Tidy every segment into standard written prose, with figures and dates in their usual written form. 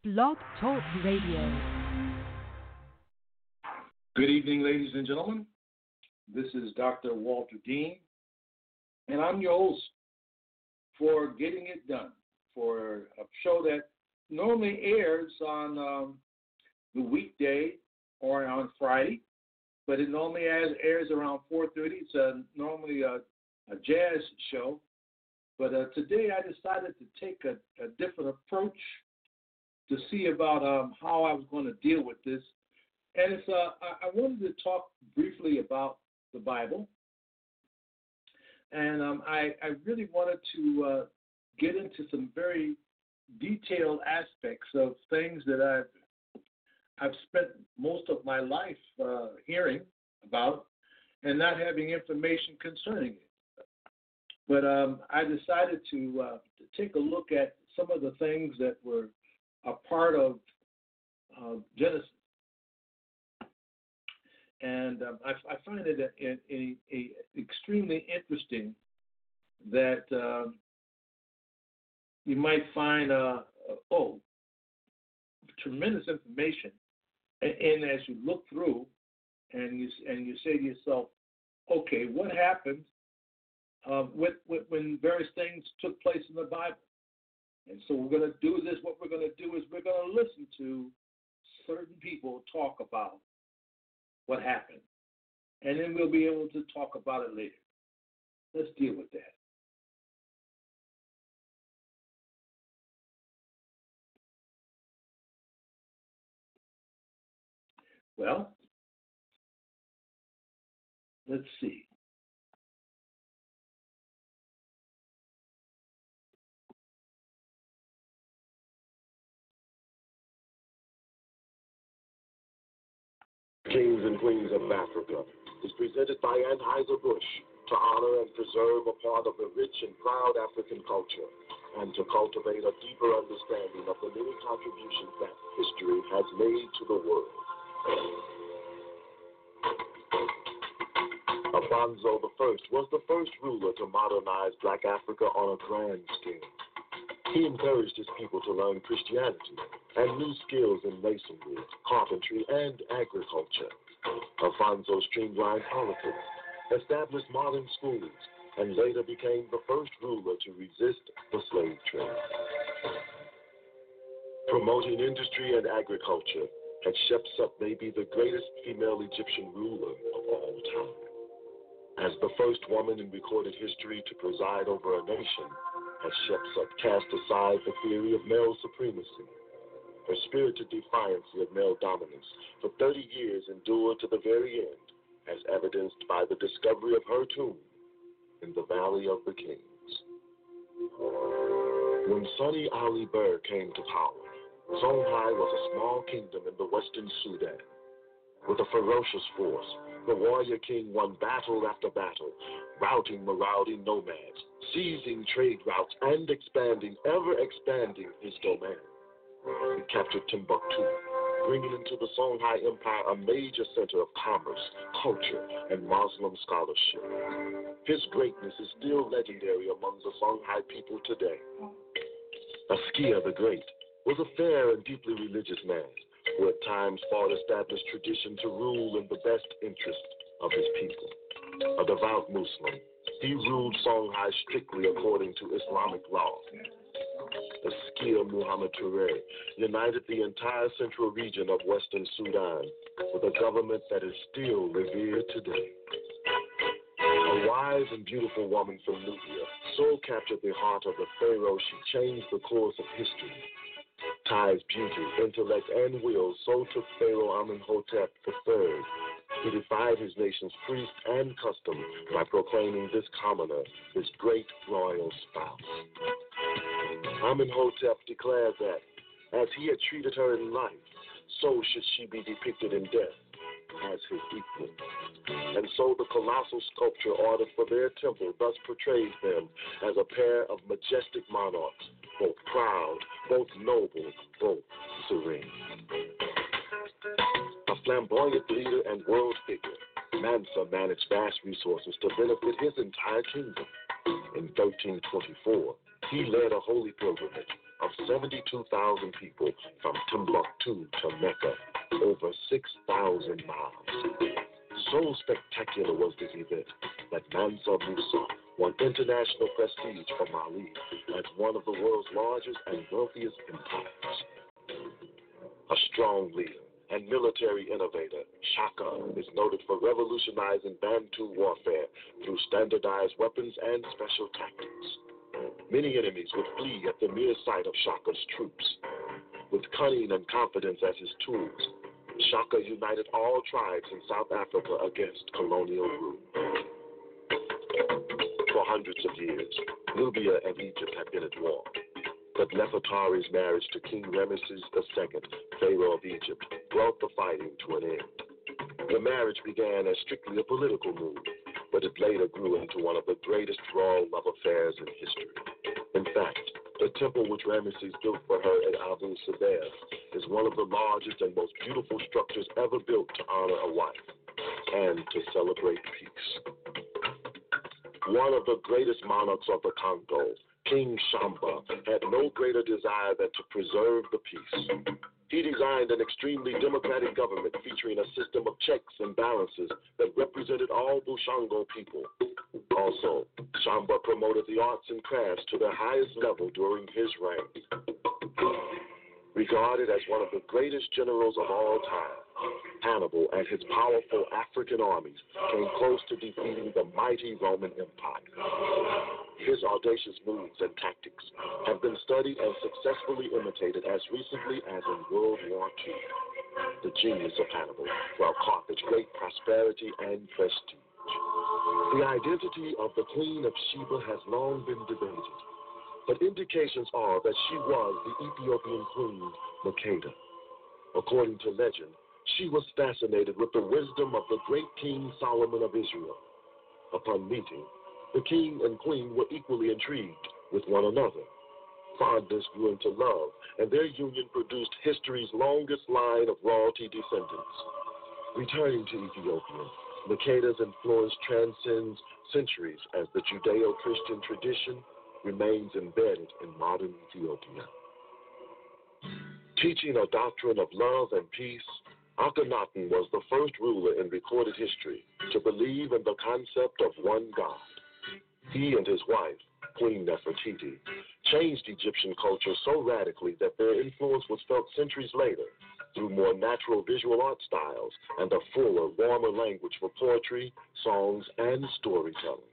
Blog Talk Radio. Good evening, ladies and gentlemen. This is Dr. Walter Dean, and I'm your host for Getting It Done, for a show that normally airs on the weekday or on Friday, but it normally airs around 4:30. It's normally a jazz show, but today I decided to take a different approach to see about how I was going to deal with this. And it's I wanted to talk briefly about the Bible, and I really wanted to get into some very detailed aspects of things that I've spent most of my life hearing about and not having information concerning it. But I decided to take a look at some of the things that were a part of Genesis. And I find it extremely interesting that you might find tremendous information, and as you look through, and you say to yourself, okay, what happened when various things took place in the Bible? And so we're going to do this. What we're going to do is we're going to listen to certain people talk about what happened, and then we'll be able to talk about it later. Let's deal with that. Well, let's see. Kings and Queens of Africa is presented by Anheuser-Busch to honor and preserve a part of the rich and proud African culture and to cultivate a deeper understanding of the many contributions that history has made to the world. Alfonso I was the first ruler to modernize Black Africa on a grand scale. He encouraged his people to learn Christianity and new skills in masonry, carpentry, and agriculture. Alfonso streamlined politics, established modern schools, and later became the first ruler to resist the slave trade. Promoting industry and agriculture, Hatshepsut may be the greatest female Egyptian ruler of all time. As the first woman in recorded history to preside over a nation, Hatshepsut cast aside the theory of male supremacy. Her spirited defiance of male dominance for 30 years endured to the very end, as evidenced by the discovery of her tomb in the Valley of the Kings. When Sonny Ali Burr came to power, Songhai was a small kingdom in the western Sudan. With a ferocious force, the warrior king won battle after battle, routing marauding nomads, seizing trade routes, and ever expanding his domain. He captured Timbuktu, bringing into the Songhai Empire a major center of commerce, culture, and Muslim scholarship. His greatness is still legendary among the Songhai people today. Askia the Great was a fair and deeply religious man who at times fought established tradition to rule in the best interest of his people. A devout Muslim, he ruled Songhai strictly according to Islamic law. Askia Muhammad Touré united the entire central region of western Sudan with a government that is still revered today. A wise and beautiful woman from Nubia so captured the heart of the pharaoh she changed the course of history. Tai's beauty, intellect, and will so took Pharaoh Amenhotep III. He defied his nation's priest and custom by proclaiming this commoner his great royal spouse. Amenhotep declared that, as he had treated her in life, so should she be depicted in death as his equal. And so the colossal sculpture ordered for their temple thus portrays them as a pair of majestic monarchs, both proud, both noble, both serene. A flamboyant leader and world figure, Mansa managed vast resources to benefit his entire kingdom. In 1324, he led a holy pilgrimage, of 72,000 people from Timbuktu to Mecca, over 6,000 miles. So spectacular was this event that Mansa Musa won international prestige for Mali as one of the world's largest and wealthiest empires. A strong leader and military innovator, Shaka is noted for revolutionizing Bantu warfare through standardized weapons and special tactics. Many enemies would flee at the mere sight of Shaka's troops. With cunning and confidence as his tools, Shaka united all tribes in South Africa against colonial rule. For hundreds of years, Nubia and Egypt had been at war. But Nefertari's marriage to King Ramesses II, Pharaoh of Egypt, brought the fighting to an end. The marriage began as strictly a political move, but it later grew into one of the greatest royal love affairs in history. In fact, the temple which Ramesses built for her at Abu Simbel is one of the largest and most beautiful structures ever built to honor a wife and to celebrate peace. One of the greatest monarchs of the Congo, King Shamba, had no greater desire than to preserve the peace. He designed an extremely democratic government featuring a system of checks and balances that represented all Bushango people. Also, Shamba promoted the arts and crafts to their highest level during his reign. Regarded as one of the greatest generals of all time, Hannibal and his powerful African armies came close to defeating the mighty Roman Empire. His audacious moves and tactics have been studied and successfully imitated as recently as in World War II. The genius of Hannibal brought Carthage great prosperity and prestige. The identity of the Queen of Sheba has long been debated, but indications are that she was the Ethiopian queen, Makeda. According to legend, she was fascinated with the wisdom of the great King Solomon of Israel. Upon meeting, the king and queen were equally intrigued with one another. Fondness grew into love, and their union produced history's longest line of royalty descendants. Returning to Ethiopia, Makeda's influence transcends centuries as the Judeo-Christian tradition remains embedded in modern Ethiopia. Teaching a doctrine of love and peace, Akhenaten was the first ruler in recorded history to believe in the concept of one God. He and his wife, Queen Nefertiti, changed Egyptian culture so radically that their influence was felt centuries later through more natural visual art styles and a fuller, warmer language for poetry, songs, and storytelling.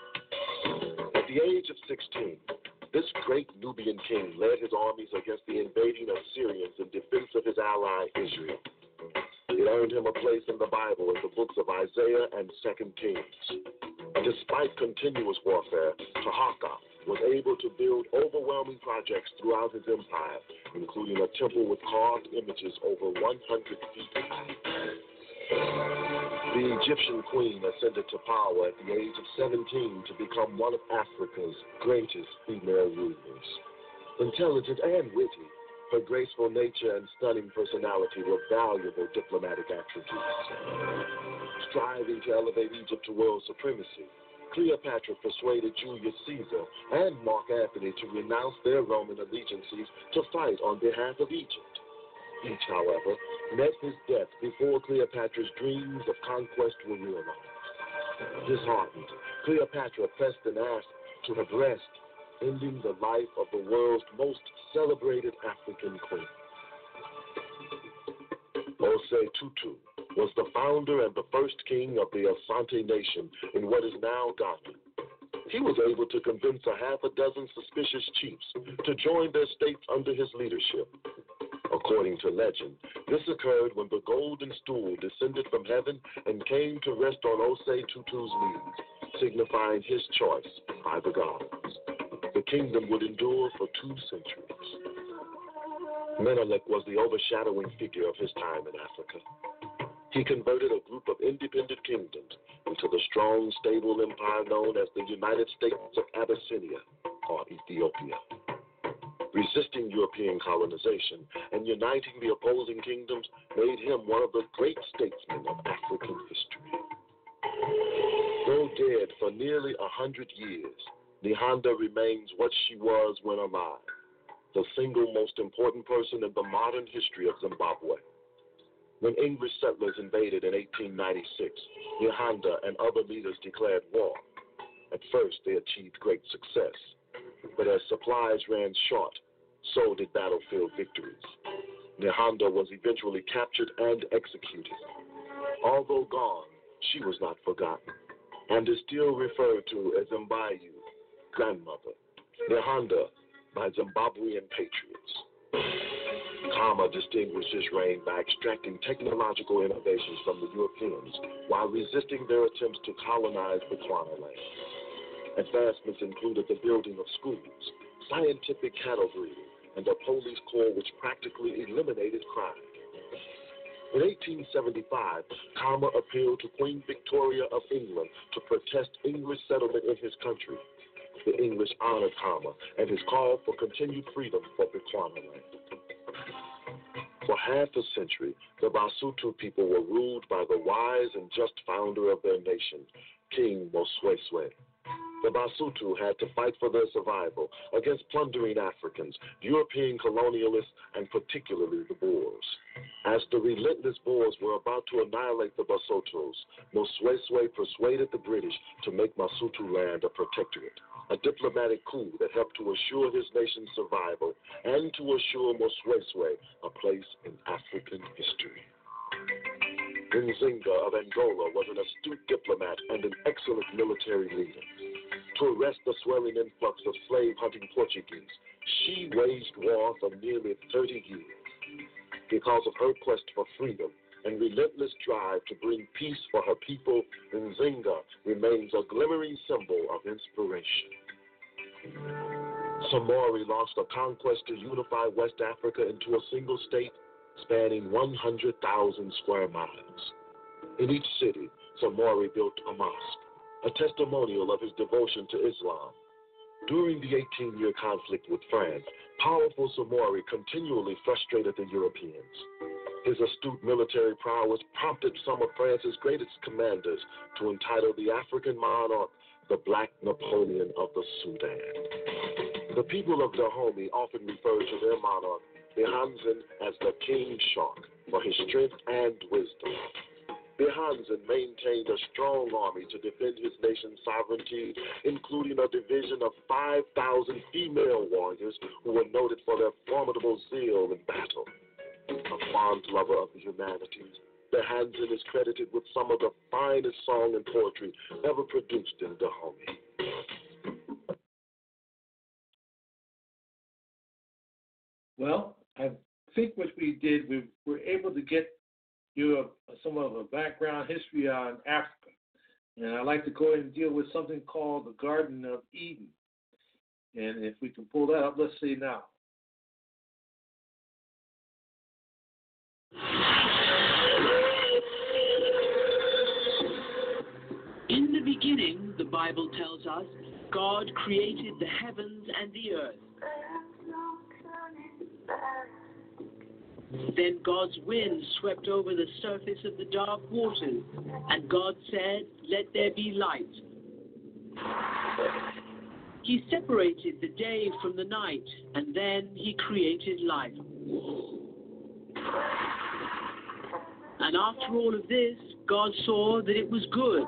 At the age of 16, this great Nubian king led his armies against the invading Assyrians in defense of his ally Israel. It earned him a place in the Bible in the books of Isaiah and 2 Kings. Despite continuous warfare, Taharqa was able to build overwhelming projects throughout his empire, including a temple with carved images over 100 feet high. The Egyptian queen ascended to power at the age of 17 to become one of Africa's greatest female rulers. Intelligent and witty, her graceful nature and stunning personality were valuable diplomatic attributes. Striving to elevate Egypt to world supremacy, Cleopatra persuaded Julius Caesar and Mark Antony to renounce their Roman allegiances to fight on behalf of Egypt. Each, however, met his death before Cleopatra's dreams of conquest were realized. Disheartened, Cleopatra pressed and asked to have rest, ending the life of the world's most celebrated African queen. Osei Tutu was the founder and the first king of the Asante nation in what is now Ghana. He was able to convince a half a dozen suspicious chiefs to join their states under his leadership. According to legend, this occurred when the golden stool descended from heaven and came to rest on Osei Tutu's knees, signifying his choice by the gods. The kingdom would endure for 2 centuries. Menelik was the overshadowing figure of his time in Africa. He converted a group of independent kingdoms into the strong, stable empire known as the United States of Abyssinia, or Ethiopia. Resisting European colonization and uniting the opposing kingdoms made him one of the great statesmen of African history. Though dead for nearly 100 years, Nihanda remains what she was when alive, the single most important person in the modern history of Zimbabwe. When English settlers invaded in 1896, Nyahanda and other leaders declared war. At first, they achieved great success, but as supplies ran short, so did battlefield victories. Nyahanda was eventually captured and executed. Although gone, she was not forgotten, and is still referred to as Mbayu, grandmother, Nyahanda, by Zimbabwean patriots. Khama distinguished his reign by extracting technological innovations from the Europeans while resisting their attempts to colonize Bechuanaland. Advancements included the building of schools, scientific cattle breeding, and a police corps which practically eliminated crime. In 1875, Khama appealed to Queen Victoria of England to protest English settlement in his country. The English honored Khama and his call for continued freedom for Bechuanaland. For half a century, the Basotho people were ruled by the wise and just founder of their nation, King Mosweswe. The Basotho had to fight for their survival against plundering Africans, European colonialists, and particularly the Boers. As the relentless Boers were about to annihilate the Basothos, Mosweswe persuaded the British to make Basotho land a protectorate, a diplomatic coup that helped to assure his nation's survival and to assure Mosweswe a place in African history. Nzinga of Angola was an astute diplomat and an excellent military leader. To arrest the swelling influx of slave-hunting Portuguese, she waged war for nearly 30 years. Because of her quest for freedom and relentless drive to bring peace for her people, Nzinga remains a glimmering symbol of inspiration. Samori launched a conquest to unify West Africa into a single state spanning 100,000 square miles. In each city, Samori built a mosque, a testimonial of his devotion to Islam. During the 18-year conflict with France, powerful Samori continually frustrated the Europeans. His astute military prowess prompted some of France's greatest commanders to entitle the African monarch the Black Napoleon of the Sudan. The people of Dahomey often refer to their monarch, Behanzin, as the King Shark for his strength and wisdom. Behanzin maintained a strong army to defend his nation's sovereignty, including a division of 5,000 female warriors who were noted for their formidable zeal in battle. A fond lover of the humanities, Behanzin is credited with some of the finest song and poetry ever produced in Dahomey. Well, I think what we did, we were able to get you some of a background history on Africa. And I'd like to go ahead and deal with something called the Garden of Eden. And if we can pull that up, let's see now. In the beginning, the Bible tells us, God created the heavens and the earth. Then God's wind swept over the surface of the dark waters, and God said, "Let there be light." He separated the day from the night, and then he created life. And after all of this, God saw that it was good.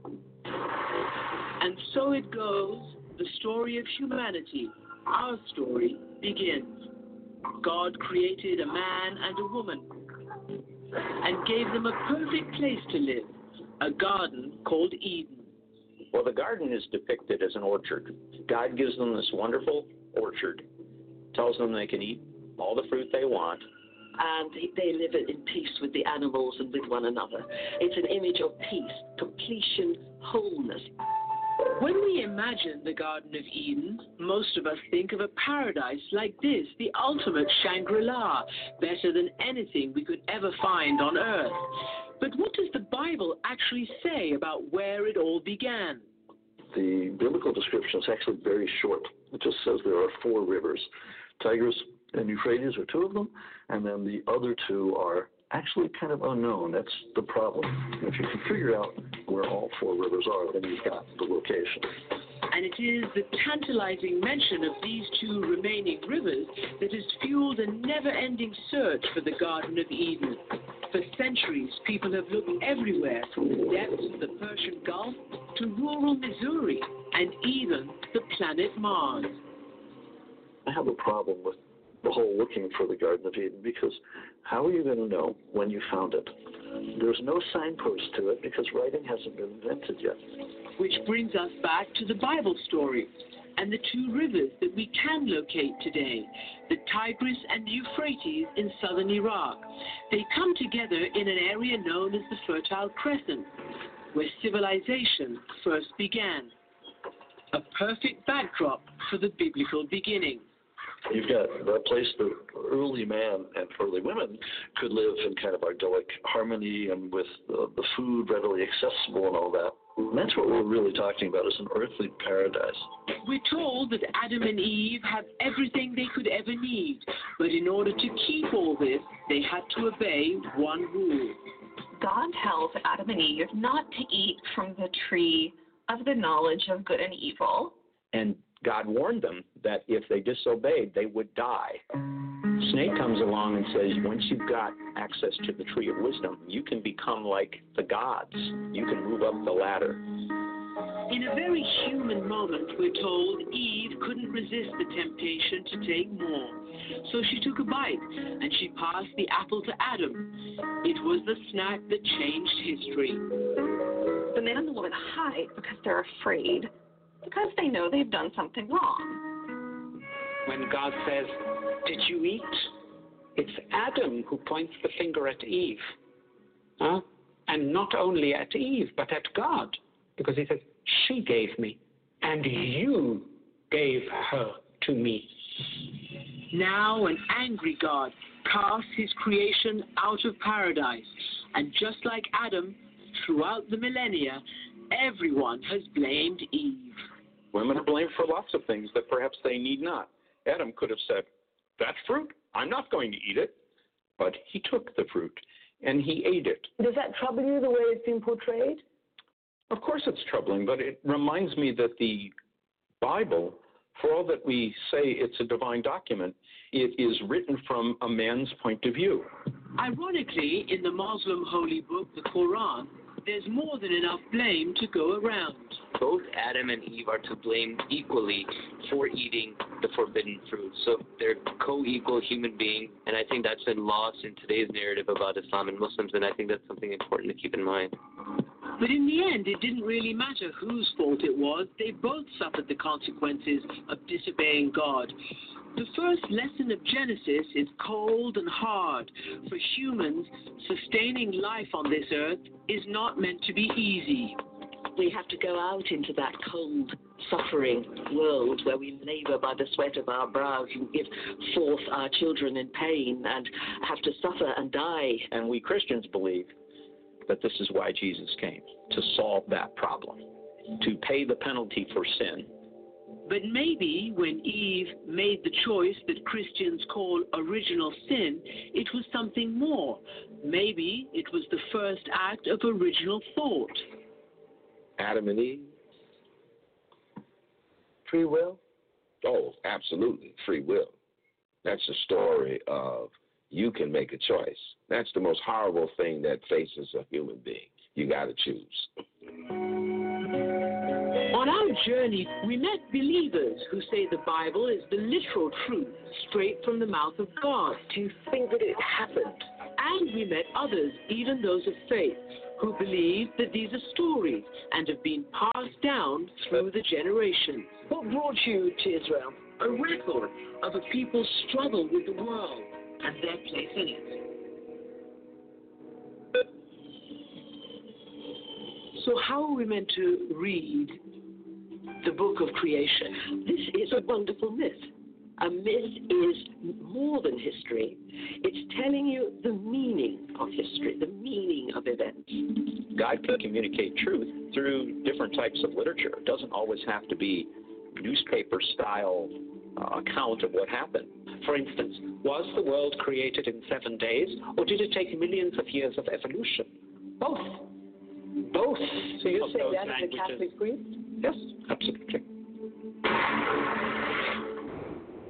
And so it goes, the story of humanity, our story, begins. God created a man and a woman and gave them a perfect place to live, a garden called Eden. Well, the garden is depicted as an orchard. God gives them this wonderful orchard, tells them they can eat all the fruit they want. And they live in peace with the animals and with one another. It's an image of peace, completion, wholeness. When we imagine the Garden of Eden, most of us think of a paradise like this, the ultimate Shangri-La, better than anything we could ever find on earth. But what does the Bible actually say about where it all began? The biblical description is actually very short. It just says there are 4 rivers. Tigris and Euphrates are 2 of them, and then the other 2 are actually kind of unknown. That's the problem. If you can figure out where all 4 rivers are, then you've got the location. And it is the tantalizing mention of these two remaining rivers that has fueled a never-ending search for the Garden of Eden. For centuries, people have looked everywhere, from the depths of the Persian Gulf to rural Missouri and even the planet Mars. I have a problem with the whole looking for the Garden of Eden, because how are you going to know when you found it? There's no signpost to it because writing hasn't been invented yet. Which brings us back to the Bible story and the two rivers that we can locate today, the Tigris and the Euphrates in southern Iraq. They come together in an area known as the Fertile Crescent, where civilization first began. A perfect backdrop for the biblical beginning. You've got a place that early man and early women could live in kind of idyllic harmony and with the food readily accessible and all that. That's what we're really talking about, is an earthly paradise. We're told that Adam and Eve have everything they could ever need, but in order to keep all this, they had to obey one rule. God tells Adam and Eve not to eat from the tree of the knowledge of good and evil. And God warned them that if they disobeyed, they would die. Snake comes along and says, once you've got access to the tree of wisdom, you can become like the gods. You can move up the ladder. In a very human moment, we're told Eve couldn't resist the temptation to take more. So she took a bite, and she passed the apple to Adam. It was the snack that changed history. The man and the woman hide because they're afraid, because they know they've done something wrong. When God says, did you eat? It's Adam who points the finger at Eve. And not only at Eve, but at God. Because he says, she gave me, and you gave her to me. Now an angry God casts his creation out of paradise. And just like Adam, throughout the millennia, everyone has blamed Eve. Women are blamed for lots of things that perhaps they need not. Adam could have said, that fruit, I'm not going to eat it. But he took the fruit, and he ate it. Does that trouble you, the way it's been portrayed? Of course it's troubling, but it reminds me that the Bible, for all that we say it's a divine document, it is written from a man's point of view. Ironically, in the Muslim holy book, the Quran, there's more than enough blame to go around. Both Adam and Eve are to blame equally for eating the forbidden fruit. So they're co-equal human beings, and I think that's been lost in today's narrative about Islam and Muslims, and I think that's something important to keep in mind. But in the end, it didn't really matter whose fault it was. They both suffered the consequences of disobeying God. The first lesson of Genesis is cold and hard. For humans, sustaining life on this earth is not meant to be easy. We have to go out into that cold, suffering world where we labor by the sweat of our brows and give forth our children in pain and have to suffer and die. And we Christians believe that this is why Jesus came, to solve that problem, to pay the penalty for sin. But maybe when Eve made the choice that Christians call original sin, it was something more. Maybe it was the first act of original thought. Adam and Eve? Free will? Oh, absolutely, free will. That's a story of you can make a choice. That's the most horrible thing that faces a human being. You got to choose. On our journey, we met believers who say the Bible is the literal truth, straight from the mouth of God. Do you think that it happened? And we met others, even those of faith, who believe that these are stories and have been passed down through the generations. What brought you to Israel? A record of a people's struggle with the world and their place in it. So how are we meant to read the book of creation? This is a wonderful myth. A myth is more than history. It's telling you the meaning of history, the meaning of events. God can communicate truth through different types of literature. It doesn't always have to be newspaper-style account of what happened. For instance, was the world created in 7 days, or did it take millions of years of evolution? Both. So you're saying that is a Catholic priest? Yes, absolutely.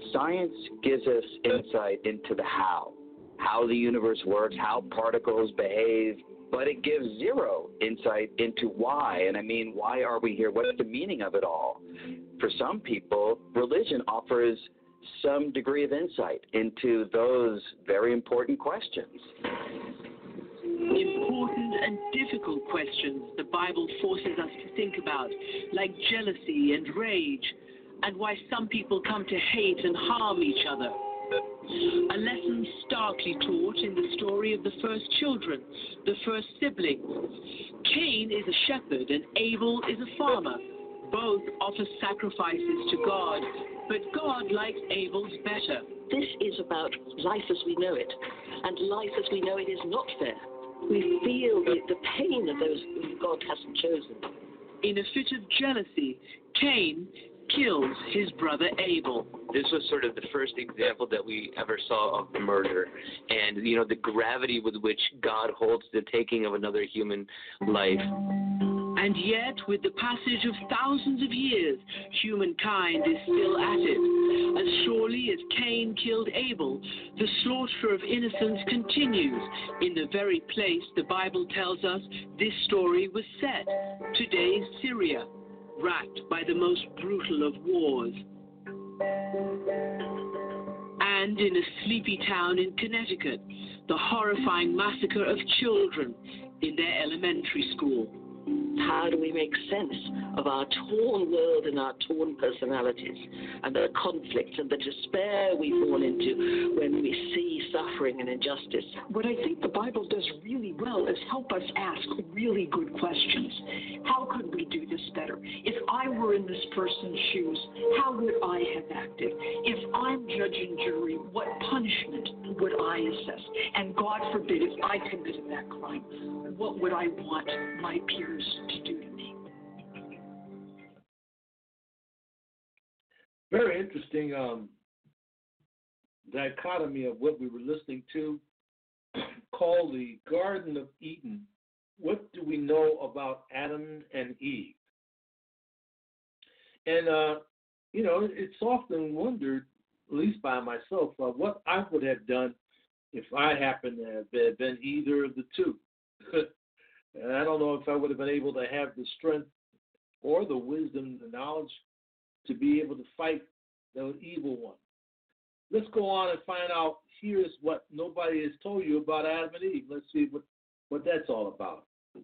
Science gives us insight into the how the universe works, how particles behave, but it gives zero insight into why. And I mean, why are we here? What's the meaning of it all? For some people, religion offers some degree of insight into those very important questions. Important and difficult questions the Bible forces us to think about, like jealousy and rage, and why some people come to hate and harm each other. A lesson starkly taught in the story of the first children, the first siblings. Cain is a shepherd and Abel is a farmer. Both offer sacrifices to God, but God likes Abel's better. This is about life as we know it, and life as we know it is not fair. We feel the pain of those whom God hasn't chosen. In a fit of jealousy, Cain kills his brother Abel. This was sort of the first example that we ever saw of murder, and the gravity with which God holds the taking of another human life. And yet, with the passage of thousands of years, humankind is still at it. As surely as Cain killed Abel, the slaughter of innocents continues in the very place the Bible tells us this story was set, today's Syria, racked by the most brutal of wars. And in a sleepy town in Connecticut, the horrifying massacre of children in their elementary school. How do we make sense of our torn world and our torn personalities and the conflict and the despair we fall into when we see suffering and injustice? What I think the Bible does really well is help us ask really good questions. How could we do this better? If I were in this person's shoes, how would I have acted? If I'm judge and jury, what punishment would I assess? And God forbid, if I committed that crime, what would I want my peers to do to me? Very interesting dichotomy of what we were listening to called the Garden of Eden. What do we know about Adam and Eve? And, it's often wondered, at least by myself, what I would have done if I happened to have been either of the two. And I don't know if I would have been able to have the strength or the wisdom, the knowledge to be able to fight the evil one. Let's go on and find out. Here's what nobody has told you about Adam and Eve. Let's see what that's all about.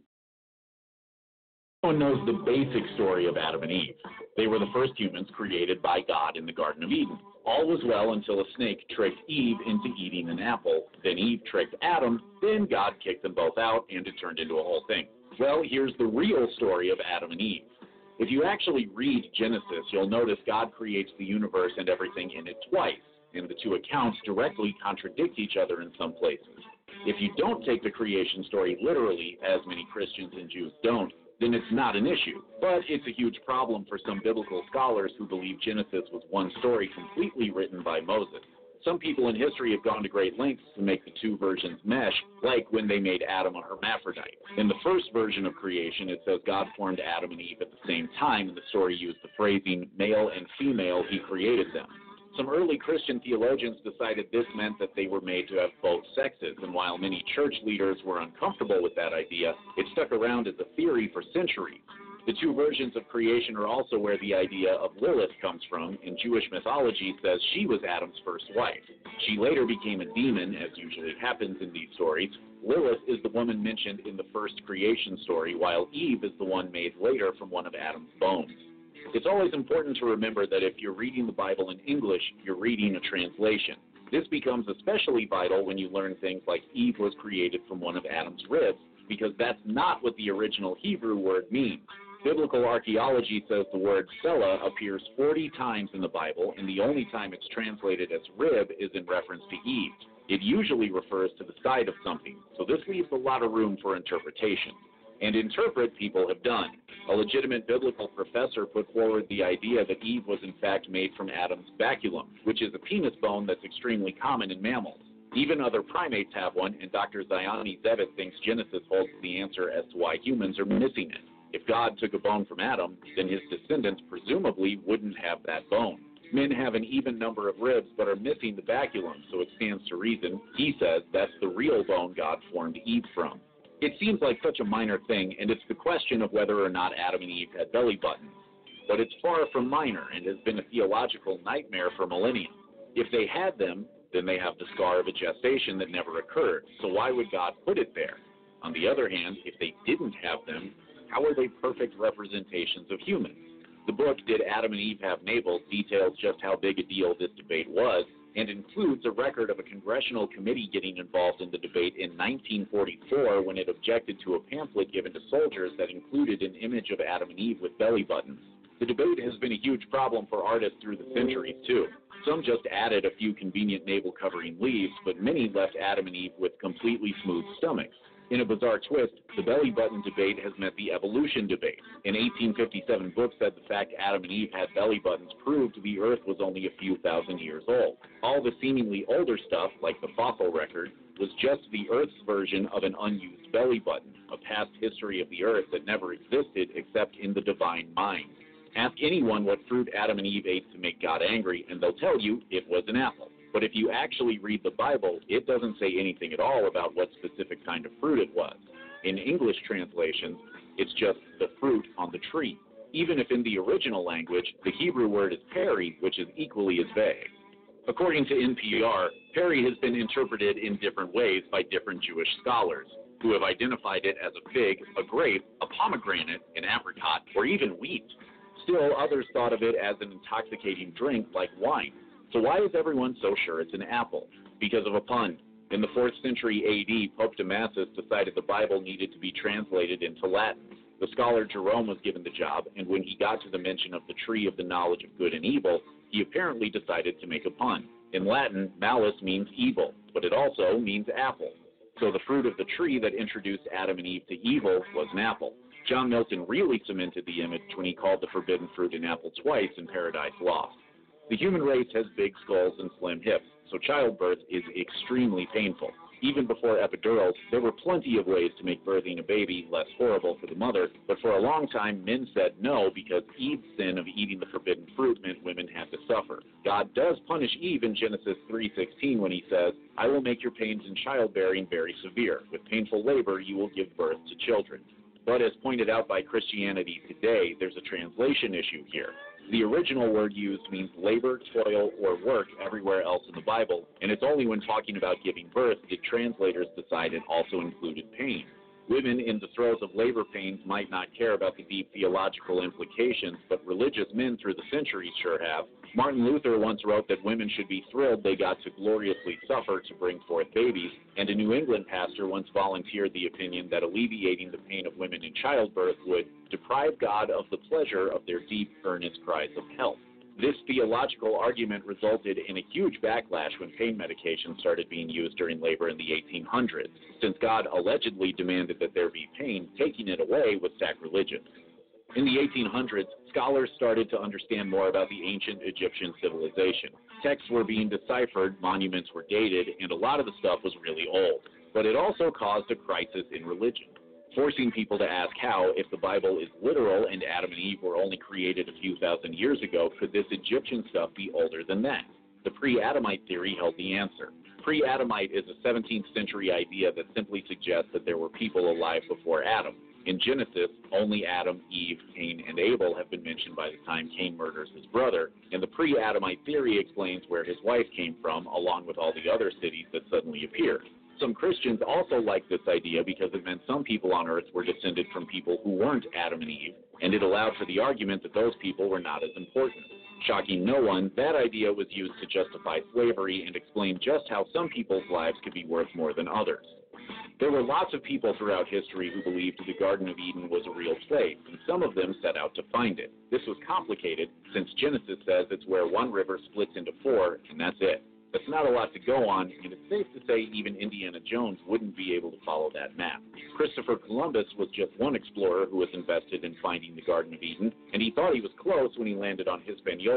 Everyone knows the basic story of Adam and Eve. They were the first humans created by God in the Garden of Eden. All was well until a snake tricked Eve into eating an apple. Then Eve tricked Adam. Then God kicked them both out, and it turned into a whole thing. Well, here's the real story of Adam and Eve. If you actually read Genesis, you'll notice God creates the universe and everything in it twice, and the two accounts directly contradict each other in some places. If you don't take the creation story literally, as many Christians and Jews don't, then it's not an issue. But it's a huge problem for some biblical scholars who believe Genesis was one story completely written by Moses. Some people in history have gone to great lengths to make the two versions mesh, like when they made Adam a hermaphrodite. In the first version of creation, it says God formed Adam and Eve at the same time, and the story used the phrasing, male and female, he created them. Some early Christian theologians decided this meant that they were made to have both sexes, and while many church leaders were uncomfortable with that idea, it stuck around as a theory for centuries. The two versions of creation are also where the idea of Lilith comes from, and Jewish mythology says she was Adam's first wife. She later became a demon, as usually happens in these stories. Lilith is the woman mentioned in the first creation story, while Eve is the one made later from one of Adam's bones. It's always important to remember that if you're reading the Bible in English, you're reading a translation. This becomes especially vital when you learn things like Eve was created from one of Adam's ribs, because that's not what the original Hebrew word means. Biblical archaeology says the word Selah appears 40 times in the Bible, and the only time it's translated as rib is in reference to Eve. It usually refers to the side of something, so this leaves a lot of room for interpretation. And interpret people have done. A legitimate biblical professor put forward the idea that Eve was in fact made from Adam's baculum, which is a penis bone that's extremely common in mammals. Even other primates have one, and Dr. Ziani Zevit thinks Genesis holds the answer as to why humans are missing it. If God took a bone from Adam, then his descendants presumably wouldn't have that bone. Men have an even number of ribs but are missing the baculum, so it stands to reason, he says, that's the real bone God formed Eve from. It seems like such a minor thing, and it's the question of whether or not Adam and Eve had belly buttons. But it's far from minor and has been a theological nightmare for millennia. If they had them, then they have the scar of a gestation that never occurred, so why would God put it there? On the other hand, if they didn't have them, how are they perfect representations of humans? The book, Did Adam and Eve Have Nabals, details just how big a deal this debate was, and includes a record of a congressional committee getting involved in the debate in 1944 when it objected to a pamphlet given to soldiers that included an image of Adam and Eve with belly buttons. The debate has been a huge problem for artists through the centuries, too. Some just added a few convenient navel-covering leaves, but many left Adam and Eve with completely smooth stomachs. In a bizarre twist, the belly button debate has met the evolution debate. An 1857 book said the fact Adam and Eve had belly buttons proved the Earth was only a few thousand years old. All the seemingly older stuff, like the fossil record, was just the Earth's version of an unused belly button, a past history of the Earth that never existed except in the divine mind. Ask anyone what fruit Adam and Eve ate to make God angry, and they'll tell you it was an apple. But if you actually read the Bible, it doesn't say anything at all about what specific kind of fruit it was. In English translations, it's just the fruit on the tree. Even if in the original language, the Hebrew word is peri, which is equally as vague. According to NPR, peri has been interpreted in different ways by different Jewish scholars, who have identified it as a fig, a grape, a pomegranate, an apricot, or even wheat. Still, others thought of it as an intoxicating drink like wine. So why is everyone so sure it's an apple? Because of a pun. In the 4th century A.D., Pope Damasus decided the Bible needed to be translated into Latin. The scholar Jerome was given the job, and when he got to the mention of the tree of the knowledge of good and evil, he apparently decided to make a pun. In Latin, malus means evil, but it also means apple. So the fruit of the tree that introduced Adam and Eve to evil was an apple. John Milton really cemented the image when he called the forbidden fruit an apple twice in Paradise Lost. The human race has big skulls and slim hips, so childbirth is extremely painful. Even before epidurals, there were plenty of ways to make birthing a baby less horrible for the mother, but for a long time men said no because Eve's sin of eating the forbidden fruit meant women had to suffer. God does punish Eve in Genesis 3:16 when he says, "I will make your pains in childbearing very severe. With painful labor you will give birth to children." But as pointed out by Christianity Today, there's a translation issue here. The original word used means labor, toil, or work everywhere else in the Bible, and it's only when talking about giving birth did translators decide it also included pain. Women in the throes of labor pains might not care about the deep theological implications, but religious men through the centuries sure have. Martin Luther once wrote that women should be thrilled they got to gloriously suffer to bring forth babies, and a New England pastor once volunteered the opinion that alleviating the pain of women in childbirth would deprive God of the pleasure of their deep, earnest cries of help. This theological argument resulted in a huge backlash when pain medication started being used during labor in the 1800s. Since God allegedly demanded that there be pain, taking it away was sacrilegious. In the 1800s, scholars started to understand more about the ancient Egyptian civilization. Texts were being deciphered, monuments were dated, and a lot of the stuff was really old. But it also caused a crisis in religion, forcing people to ask how, if the Bible is literal and Adam and Eve were only created a few thousand years ago, could this Egyptian stuff be older than that? The pre-Adamite theory held the answer. Pre-Adamite is a 17th century idea that simply suggests that there were people alive before Adam. In Genesis, only Adam, Eve, Cain, and Abel have been mentioned by the time Cain murders his brother, and the pre-Adamite theory explains where his wife came from, along with all the other cities that suddenly appeared. Some Christians also like this idea because it meant some people on earth were descended from people who weren't Adam and Eve, and it allowed for the argument that those people were not as important. Shocking no one, that idea was used to justify slavery and explain just how some people's lives could be worth more than others. There were lots of people throughout history who believed the Garden of Eden was a real place, and some of them set out to find it. This was complicated, since Genesis says it's where one river splits into four, and that's it. That's not a lot to go on, and it's safe to say even Indiana Jones wouldn't be able to follow that map. Christopher Columbus was just one explorer who was invested in finding the Garden of Eden, and he thought he was close when he landed on Hispaniola,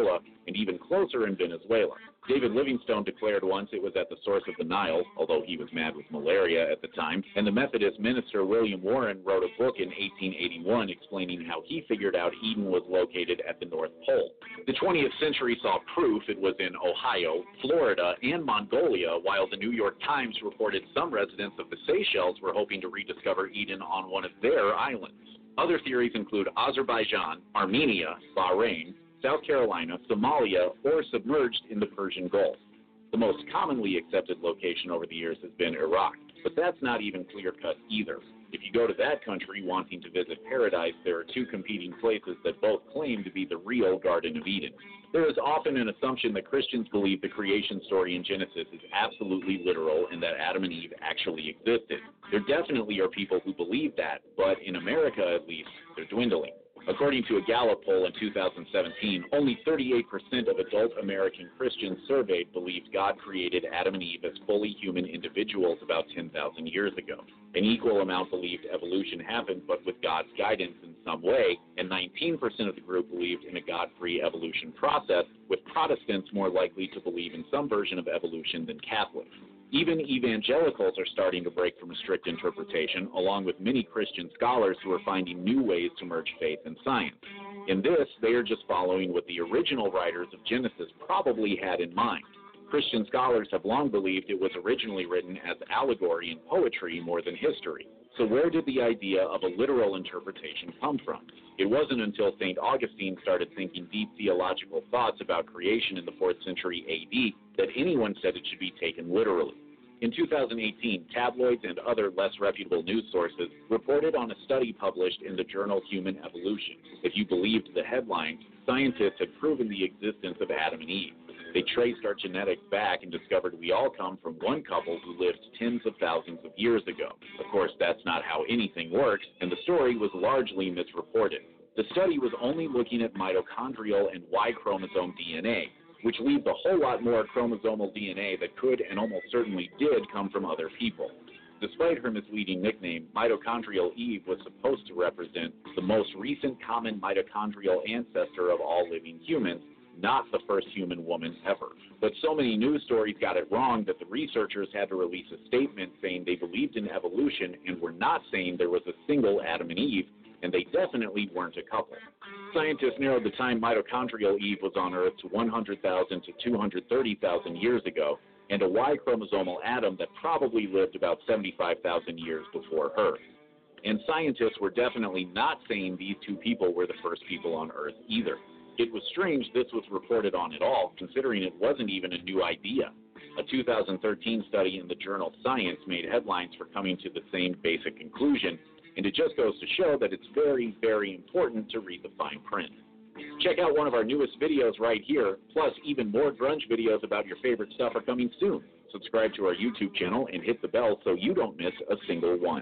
and even closer in Venezuela. David Livingstone declared once it was at the source of the Nile, although he was mad with malaria at the time, and the Methodist minister William Warren wrote a book in 1881 explaining how he figured out Eden was located at the North Pole. The 20th century saw proof it was in Ohio, Florida, and Mongolia, while the New York Times reported some residents of the Seychelles were hoping to rediscover Eden on one of their islands. Other theories include Azerbaijan, Armenia, Bahrain, South Carolina, Somalia, or submerged in the Persian Gulf. The most commonly accepted location over the years has been Iraq, but that's not even clear-cut either. If you go to that country wanting to visit paradise, there are two competing places that both claim to be the real Garden of Eden. There is often an assumption that Christians believe the creation story in Genesis is absolutely literal and that Adam and Eve actually existed. There definitely are people who believe that, but in America at least, they're dwindling. According to a Gallup poll in 2017, only 38% of adult American Christians surveyed believed God created Adam and Eve as fully human individuals about 10,000 years ago. An equal amount believed evolution happened, but with God's guidance in some way, and 19% of the group believed in a God-free evolution process, with Protestants more likely to believe in some version of evolution than Catholics. Even evangelicals are starting to break from a strict interpretation, along with many Christian scholars who are finding new ways to merge faith and science. In this, they are just following what the original writers of Genesis probably had in mind. Christian scholars have long believed it was originally written as allegory and poetry more than history. So where did the idea of a literal interpretation come from? It wasn't until St. Augustine started thinking deep theological thoughts about creation in the 4th century AD that anyone said it should be taken literally. In 2018, tabloids and other less reputable news sources reported on a study published in the journal Human Evolution. If you believed the headlines, scientists had proven the existence of Adam and Eve. They traced our genetics back and discovered we all come from one couple who lived tens of thousands of years ago. Of course, that's not how anything works, and the story was largely misreported. The study was only looking at mitochondrial and Y chromosome DNA, which leaves a whole lot more chromosomal DNA that could and almost certainly did come from other people. Despite her misleading nickname, Mitochondrial Eve was supposed to represent the most recent common mitochondrial ancestor of all living humans, not the first human woman ever. But so many news stories got it wrong that the researchers had to release a statement saying they believed in evolution and were not saying there was a single Adam and Eve, and they definitely weren't a couple. Scientists narrowed the time mitochondrial Eve was on Earth to 100,000 to 230,000 years ago, and a Y chromosomal Adam that probably lived about 75,000 years before her. And scientists were definitely not saying these two people were the first people on Earth either. It was strange this was reported on at all, considering it wasn't even a new idea. A 2013 study in the journal Science made headlines for coming to the same basic conclusion, and it just goes to show that it's very, very important to read the fine print. Check out one of our newest videos right here, plus even more grunge videos about your favorite stuff are coming soon. Subscribe to our YouTube channel and hit the bell so you don't miss a single one.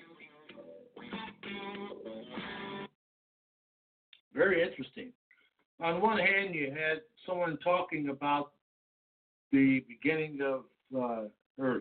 Very interesting. On one hand, you had someone talking about the beginning of Earth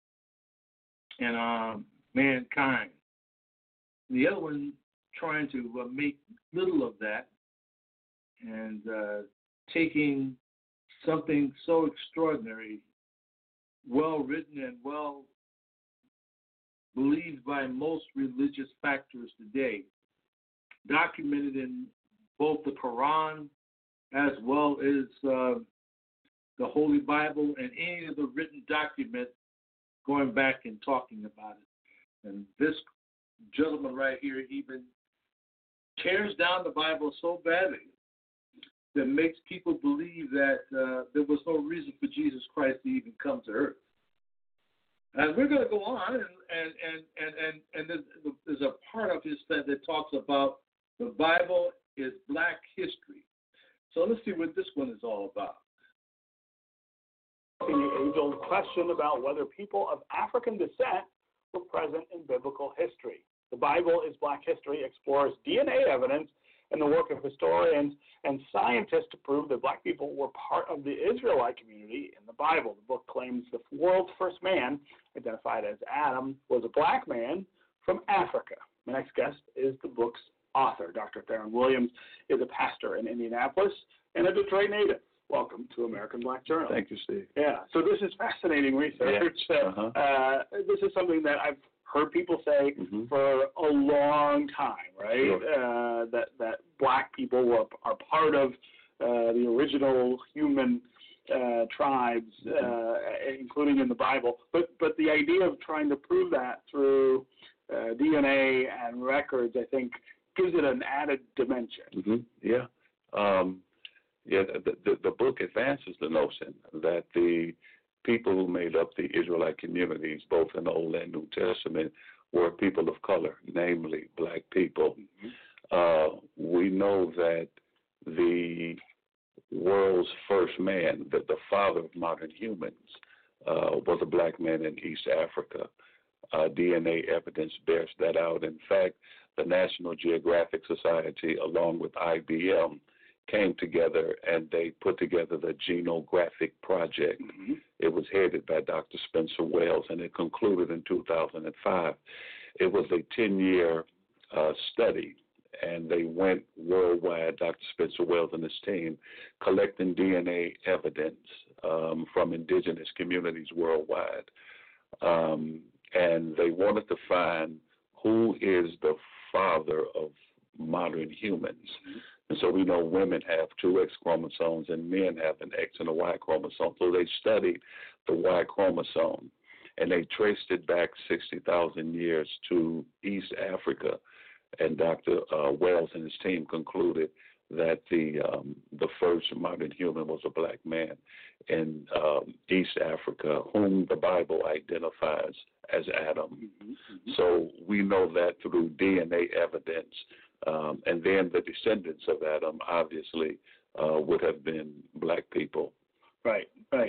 and mankind. The other one trying to make little of that and taking something so extraordinary, well written and well believed by most religious factors today, documented in both the Quran as well as the Holy Bible and any of the written documents going back and talking about it. And this gentleman right here even tears down the Bible so badly that makes people believe that there was no reason for Jesus Christ to even come to earth. And we're going to go on, and there's a part of his that talks about the Bible is black history. So let's see what this one is all about. The age-old question about whether people of African descent were present in biblical history. The Bible is Black History explores DNA evidence and the work of historians and scientists to prove that black people were part of the Israelite community in the Bible. The book claims the world's first man, identified as Adam, was a black man from Africa. My next guest is the book's author. Dr. Theron Williams is a pastor in Indianapolis and a Detroit native. welcome to American Black Journal. Thank you, Steve. Yeah, so this is fascinating research. Yeah. This is something that I've heard people say for a long time, right? Sure. That black people are part of the original human tribes, including in the Bible. But the idea of trying to prove that through DNA and records, I think, gives it an added dimension. Yeah. The book advances the notion that the people who made up the Israelite communities, both in the Old and New Testament, were people of color, namely black people. We know that the world's first man, the father of modern humans, was a black man in East Africa. DNA evidence bears that out. In fact, the National Geographic Society, along with IBM, came together and they put together the Genographic Project. It was headed by Dr. Spencer Wells, and it concluded in 2005. It was a 10-year study, and they went worldwide, Dr. Spencer Wells and his team, collecting DNA evidence from indigenous communities worldwide. And they wanted to find who is the father of modern humans. And so we know women have two X chromosomes and men have an X and a Y chromosome. So they studied the Y chromosome, and they traced it back 60,000 years to East Africa. And Dr. Wells and his team concluded that the first modern human was a black man in East Africa, whom the Bible identifies as Adam. So we know that through DNA evidence. And then the descendants of Adam, obviously, would have been black people. Right.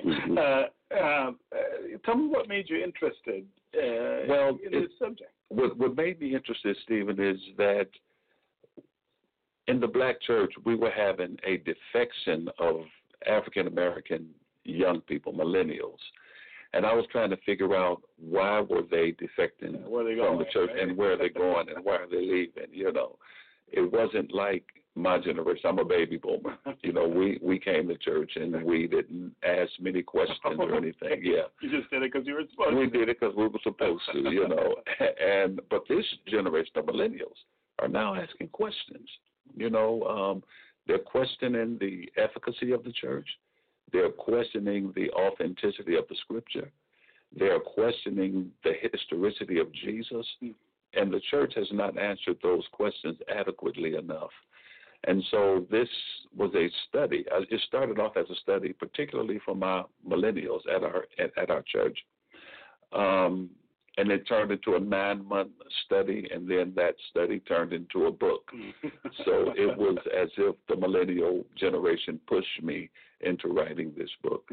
Tell me what made you interested in this subject. What made me interested, Stephen, is that in the black church, we were having a defection of African-American young people, millennials. And I was trying to figure out why were they defecting from the church, and where are they going and why are they leaving, It wasn't like my generation. I'm a baby boomer. We came to church and we didn't ask many questions or anything. Yeah. You just did it because you were supposed to. We did it because we were supposed to, But this generation of millennials are now asking questions. They're questioning the efficacy of the church. They're questioning the authenticity of the scripture. They're questioning the historicity of Jesus. And the church has not answered those questions adequately enough. And so this was a study. It started off as a study, particularly for my millennials at our church. And it turned into a 9-month study, and then that study turned into a book. So it was as if the millennial generation pushed me into writing this book.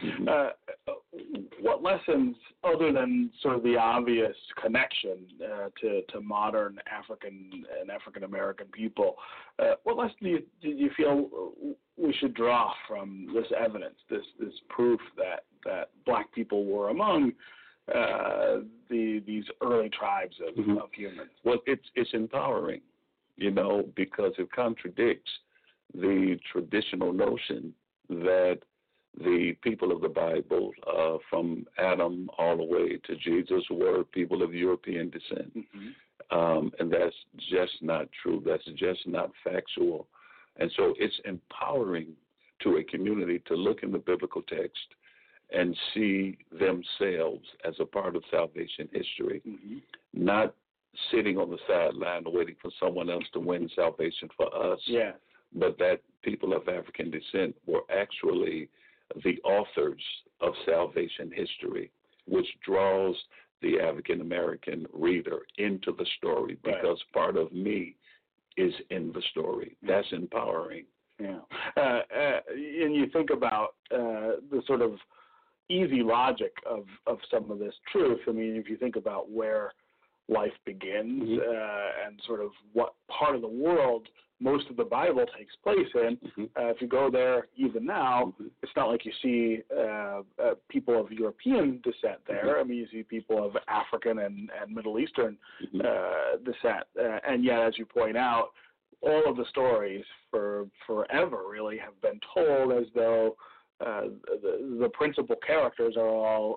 What lessons, other than sort of the obvious connection to modern African American people, what lessons do you feel we should draw from this evidence, this proof that black people were among these early tribes of humans? Well, it's empowering, because it contradicts the traditional notion that the people of the Bible, from Adam all the way to Jesus, were people of European descent. And that's just not true. That's just not factual. And so it's empowering to a community to look in the biblical text and see themselves as a part of salvation history, not sitting on the sideline waiting for someone else to win salvation for us, but that people of African descent were actually the authors of salvation history, which draws the African American reader into the story because part of me is in the story. That's empowering. And you think about the sort of easy logic of some of this truth. I mean, if you think about where life begins and sort of what part of the world most of the Bible takes place in, if you go there even now, it's not like you see people of European descent there. I mean, you see people of African and Middle Eastern descent. And yet, as you point out, all of the stories for forever really have been told as though the principal characters are all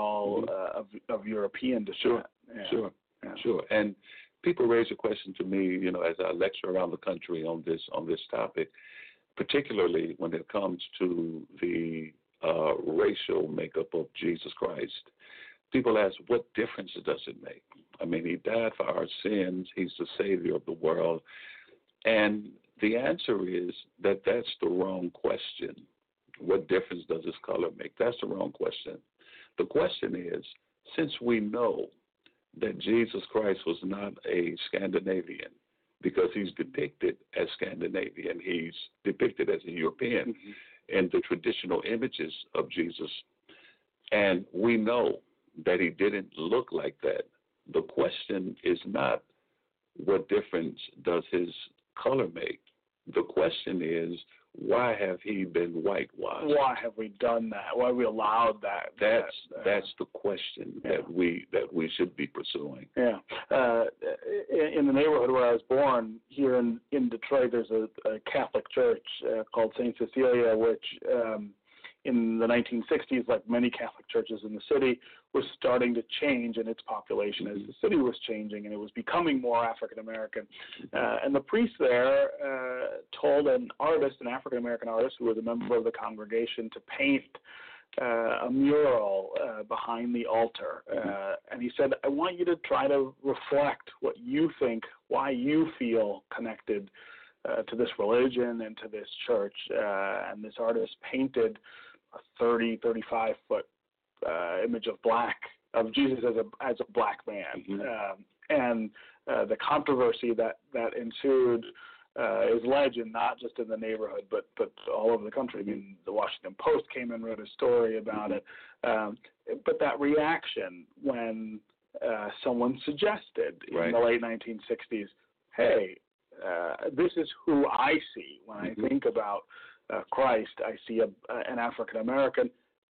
of European descent. Sure. And people raise a question to me, as I lecture around the country on this topic, particularly when it comes to the racial makeup of Jesus Christ. People ask, what difference does it make? I mean, he died for our sins. He's the Savior of the world. And the answer is that that's the wrong question. What difference does his color make? That's the wrong question. The question is, since we know that Jesus Christ was not a Scandinavian, because he's depicted as Scandinavian, he's depicted as a European in the traditional images of Jesus, and we know that he didn't look like that. The question is not what difference does his color make. The question is, why have he been whitewashed? Why have we done that? Why have we allowed that? That's the question that we should be pursuing. Yeah. In the neighborhood where I was born, here in Detroit, there's a Catholic church called St. Cecilia, which in the 1960s, like many Catholic churches in the city, was starting to change in its population as the city was changing, and it was becoming more African American. And the priest there told an African American artist who was a member of the congregation, to paint a mural behind the altar. And he said, I want you to try to reflect what you think, why you feel connected to this religion and to this church. And this artist painted a 35-foot image of Jesus as a black man. And the controversy that ensued is legend, not just in the neighborhood, but all over the country. I mean, the Washington Post came and wrote a story about it. But that reaction when someone suggested in the late 1960s, hey, this is who I see when I think about Christ. I see an African American.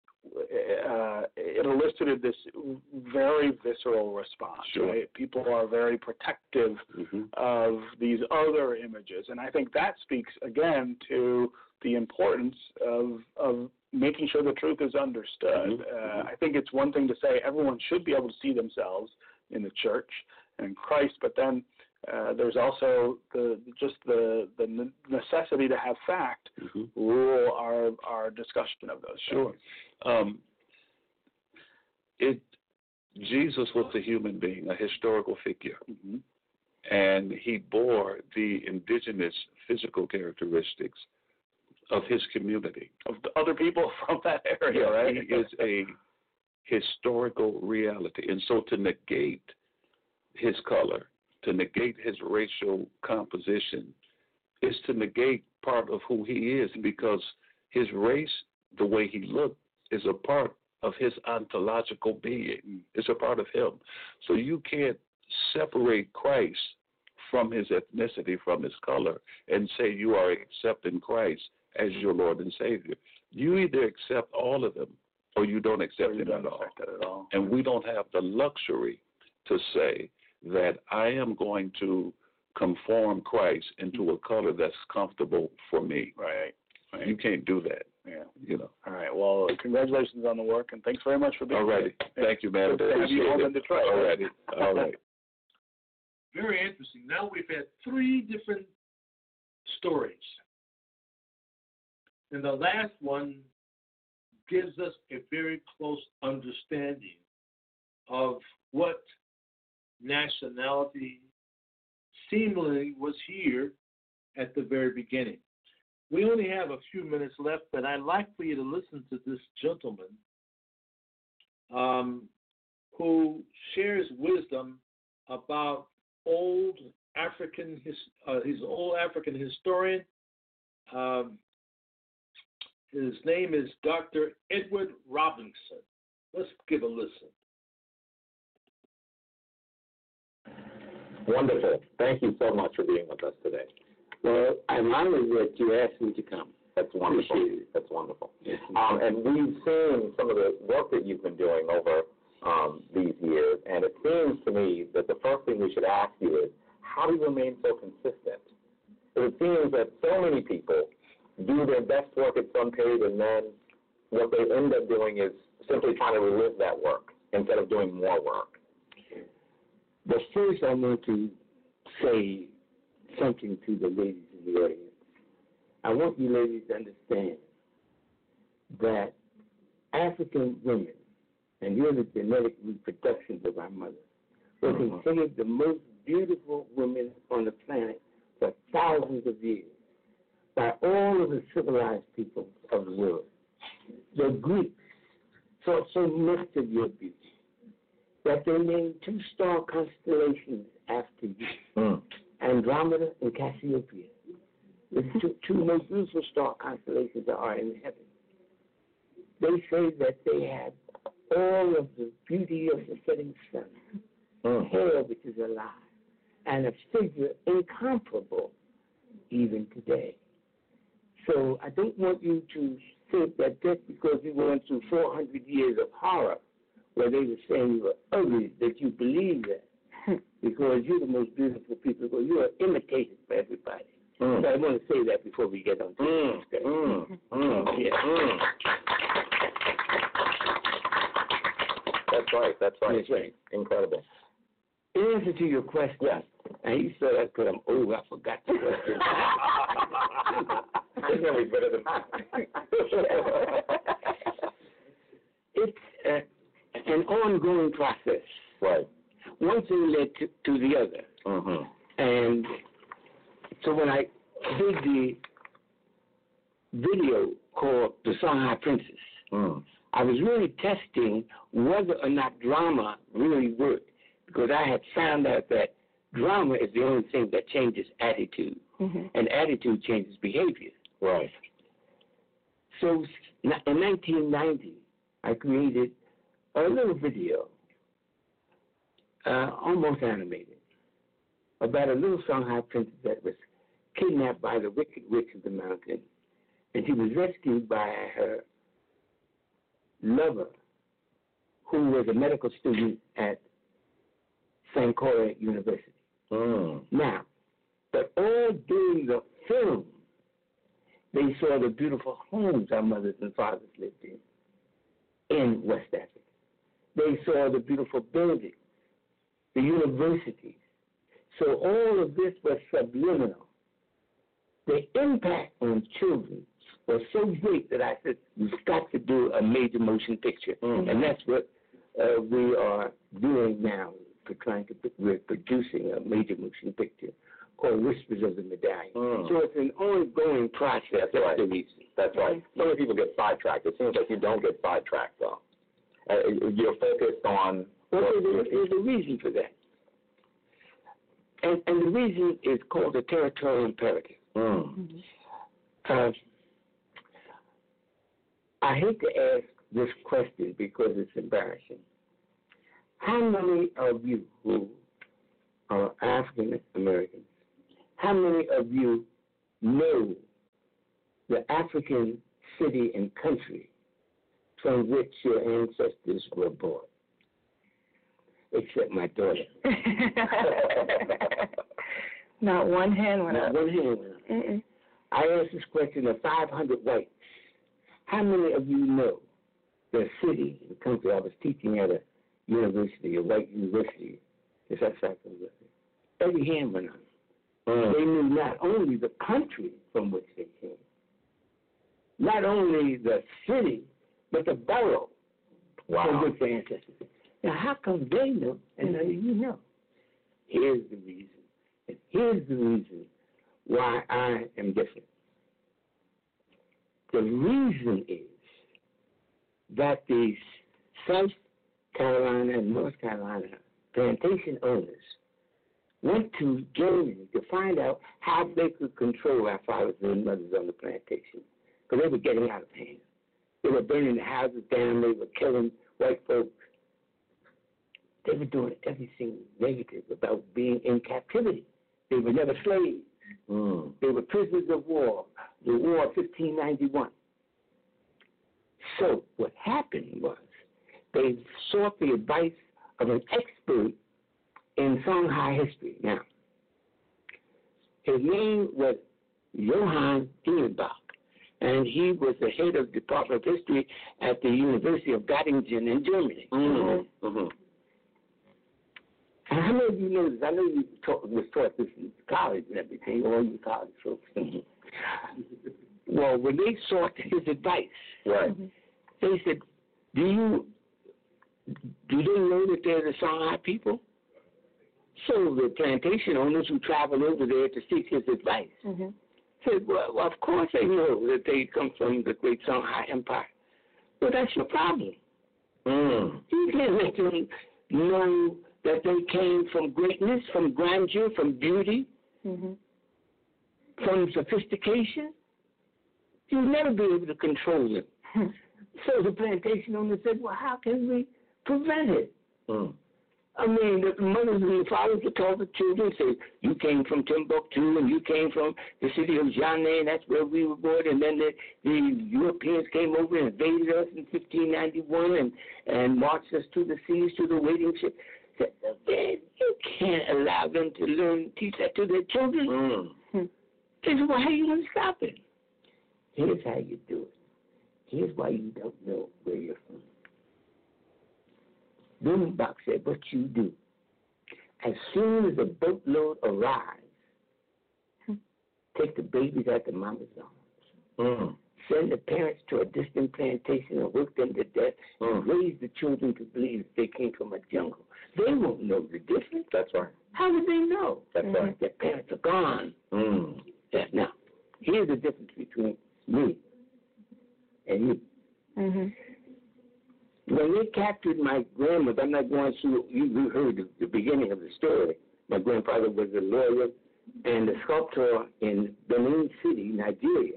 It elicited this very visceral response. Right? People are very protective of these other images, and I think that speaks again to the importance of making sure the truth is understood. I think it's one thing to say everyone should be able to see themselves in the church and in Christ, but then there's also the necessity to have fact rule our discussion of those things. Jesus was a human being, a historical figure, and he bore the indigenous physical characteristics of his community, of the other people from that area. Right? He is a historical reality, and so to negate his color, to negate his racial composition, is to negate part of who he is, because his race, the way he looked, is a part of his ontological being. It's a part of him. So you can't separate Christ from his ethnicity, from his color, and say you are accepting Christ as your Lord and Savior. You either accept all of them or you don't accept him at all. And we don't have the luxury to say that I am going to conform Christ into a color that's comfortable for me. Right. You can't do that. Yeah. All right. Well, congratulations on the work, and thanks very much for being here. All right. Thank you, man. Good to have you home in Detroit. All right. Very interesting. Now we've had 3 different stories. And the last one gives us a very close understanding of what nationality seemingly was here at the very beginning. We only have a few minutes left, but I'd like for you to listen to this gentleman who shares wisdom about he's old African historian. His name is Dr. Edward Robinson. Let's give a listen. Wonderful. Thank you so much for being with us today. Well, I'm honored that you asked me to come. That's wonderful. That's wonderful. And we've seen some of the work that you've been doing over these years, and it seems to me that the first thing we should ask you is, how do you remain so consistent? Because it seems that so many people do their best work at some period and then what they end up doing is simply trying to relive that work instead of doing more work? But first, I want to say something to the ladies in the audience. I want you ladies to understand that African women, and you're the genetic reproductions of our mothers, were considered the most beautiful women on the planet for thousands of years by all of the civilized people of the world. The Greeks thought so much of your beauty that they named 2 star constellations after you, Andromeda and Cassiopeia. The two most beautiful star constellations that are in heaven. They say that they had all of the beauty of the setting sun, hair which is alive, and a figure incomparable even today. So I don't want you to think that just because you went through 400 years of horror where they were saying you were ugly, that you believe that, because you're the most beautiful people, because you are imitated by everybody. So I want to say that before we get on to the discussion. That's right. That's right. Incredible. In answer to your question, and you said that because I'm old, I forgot the question. It's going to be better than It's an ongoing process. Right. One thing led to the other. And so when I did the video called The Songhai Princess, I was really testing whether or not drama really worked, because I had found out that drama is the only thing that changes attitude, and attitude changes behavior. Right. So in 1990, I created a little video, almost animated, about a little Songhai princess that was kidnapped by the wicked witch of the mountain, and she was rescued by her lover, who was a medical student at Sankore University. Now, but all during the film, they saw the beautiful homes our mothers and fathers lived in West Africa. They saw the beautiful buildings, the universities. So all of this was subliminal. The impact on children was so great that I said, we've got to do a major motion picture. And that's what we are doing now. We're producing a major motion picture called Whispers of the Medallion. So it's an ongoing process. That's the reason. That's right. So many people get sidetracked. It seems like you don't get sidetracked, though. You're focused on... Well, there's a reason for that. And the reason is called the territorial imperative. I hate to ask this question because it's embarrassing. How many of you who are African Americans, how many of you know the African city and country from which your ancestors were born? Except my daughter. Not one hand went up. Not one hand went up. I asked this question of 500 whites. How many of you know the city and country? I was teaching at a university, a white university. Every hand went up. They knew not only the country from which they came, not only the city, but the borough from which their ancestors came. Now, how come they know and none of you know? Here's the reason. And here's the reason why I am different. The reason is that the South Carolina and North Carolina plantation owners went to Germany to find out how they could control our fathers and mothers on the plantation, because they were getting out of hand. They were burning the houses down. They were killing white folks. They were doing everything negative about being in captivity. They were never slaves. They were prisoners of war, the War of 1591. So what happened was they sought the advice of an expert in Songhai history. Now, his name was Johann Engelbach, and he was the head of the Department of History at the University of Göttingen in Germany. Mm-hmm. Mm-hmm. And how many of you know this? I know you was taught this in college and everything, all you college folks. Well, when they sought his advice, right, they said, do they know that they're the Songhai people? So the plantation owners who traveled over there to seek his advice said, well, of course they know that they come from the great Songhai Empire. Well, that's your problem. You can't let them know that they came from greatness, from grandeur, from beauty, from sophistication. You'll never be able to control them. So the plantation owner said, well, how can we prevent it? I mean, the mothers and the fathers would tell the children, say, you came from Timbuktu and you came from the city of Jané, and that's where we were born. And then the Europeans came over and invaded us in 1591 and marched us to the seas, to the waiting ship. You can't allow them to teach that to their children. They said, well, how are you going to stop it? Here's how you do it. Here's why you don't know where you're from. Blumenbach said, what you do, as soon as the boatload arrives, take the babies out the mama's arms. Send the parents to a distant plantation and work them to death and raise the children to believe they came from a jungle. They won't know the difference. That's right. How would they know? That's right. Their parents are gone. Now, here's the difference between me and you. When they captured my grandmother, I'm not going through, you heard the beginning of the story. My grandfather was a lawyer and a sculptor in Benin City, Nigeria.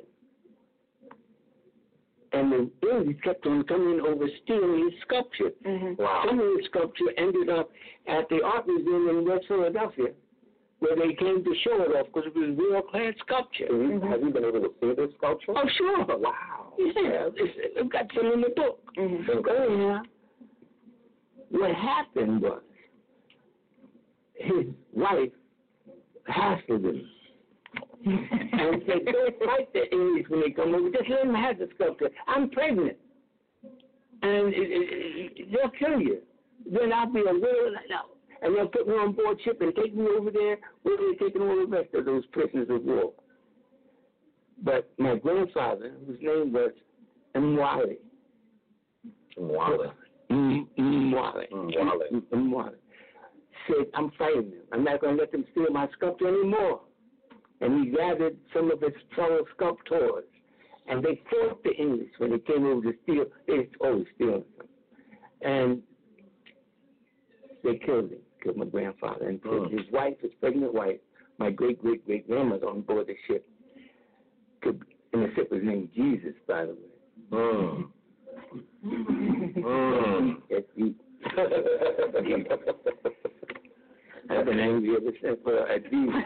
And the English kept on coming over stealing his sculpture. Wow. Some of his sculpture ended up at the Art Museum in West Philadelphia, where they came to show it off because it was world-class sculpture. Have you been able to see this sculpture? Oh, sure. Wow. Yeah, I've got some in the book. Anyhow, what happened was his wife hassled him and said, don't fight the English when they come over. Just let them have the sculpture. I'm pregnant. And they'll kill you. Then I'll be a widow. And they'll put me on board ship and take me over there where they're taking all the rest of those prisoners of war. But my grandfather, whose name was Mwale, said, I'm fighting them. I'm not going to let them steal my sculpture anymore. And he gathered some of his fellow sculptors, and they fought the English when they came over to steal. They always stealing them. And they killed him, killed my grandfather. And put his wife, his pregnant wife, my great-great-great-grandmother on board the ship. And the ship was named Jesus, by the way. That's deep. I've been angry ever since at Jesus.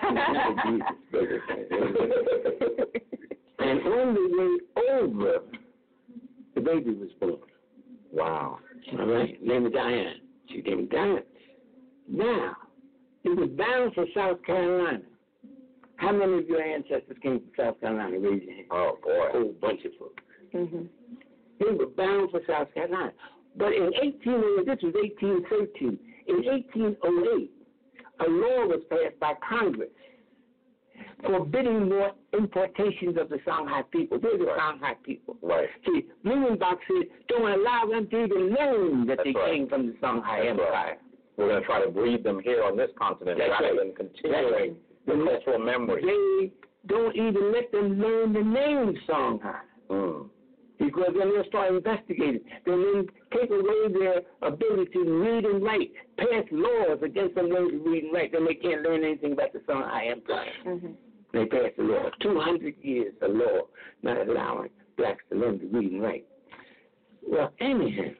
And on the way over, the baby was born. Wow. All right, name is Diane. She named Diane. Now, it was bound for South Carolina. How many of your ancestors came from South Carolina? Raise your hand. Oh, boy. A whole bunch of folks. They were bound for South Carolina. But in 1808, this was 1813, in 1808, a law was passed by Congress forbidding more importations of the Songhai people. They're the Songhai people. Right. See, Blumenbach said, don't allow them to even learn that they came from the Songhai Empire. Right. We're going to try to breed them here on this continent rather than continuing the cultural memory. They don't even let them learn the name Songhai. Because then they'll start investigating. They'll then take away their ability to read and write, pass laws against them learning to read and write. Then they can't learn anything about the Songhai Empire. They passed a law, 200 years a law, not allowing blacks to learn to read and write. Well, anyhow,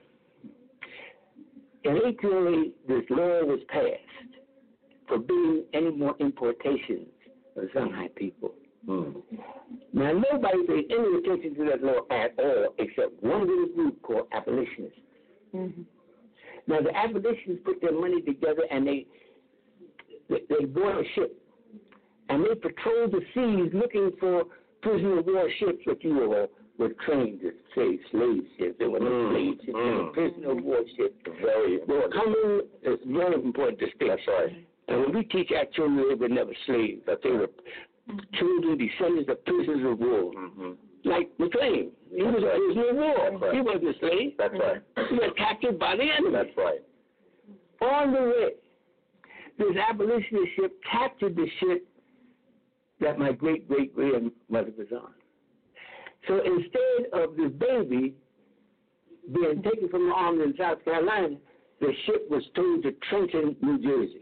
in 1808, this law was passed forbidding any more importations of the Songhai people. Now, nobody paid any attention to that law at all except one little group called abolitionists. Now, the abolitionists put their money together and they bought a ship and they patrolled the seas looking for prisoner of war ships, what you all were trained to say slave ships. They were no slave ships. They were prisoner of war ships. Very important. It's very important to state. That's right. And when we teach our children, they were never slaves, that they were children, descendants of prisoners of war. Like McLean. He was in war. Right. He wasn't a slave. That's right. He was captured by the enemy. That's right. On the way, this abolitionist ship captured the ship that my great-great-grandmother was on. So instead of this baby being taken from the army in South Carolina, the ship was towed to Trenton, New Jersey.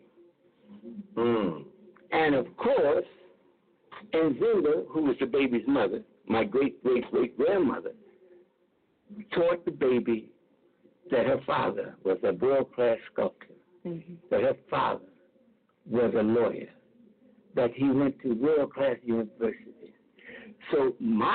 And of course, Nzinga, who was the baby's mother, my great-great-great-grandmother, taught the baby that her father was a world-class sculptor, that her father was a lawyer, that he went to world-class universities. So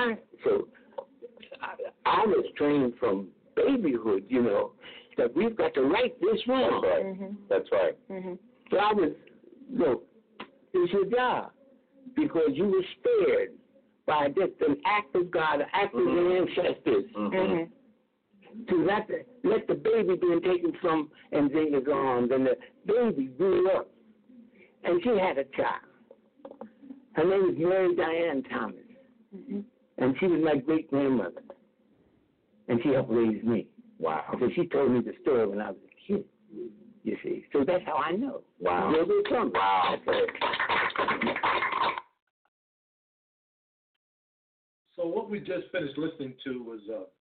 I was trained from babyhood, that we've got to right this wrong. That's right. So I was, look, it's your job, because you were spared by just an act of God, an act of your ancestors, to let the baby being taken from Nzinga's arms, and the baby grew up, and she had a child. Her name was Mary Diane Thomas, and she was my great-grandmother, and she helped raise me. Wow. So she told me the story when I was a kid, you see. So that's how I know. Wow. Where they come. Wow. So what we just finished listening to was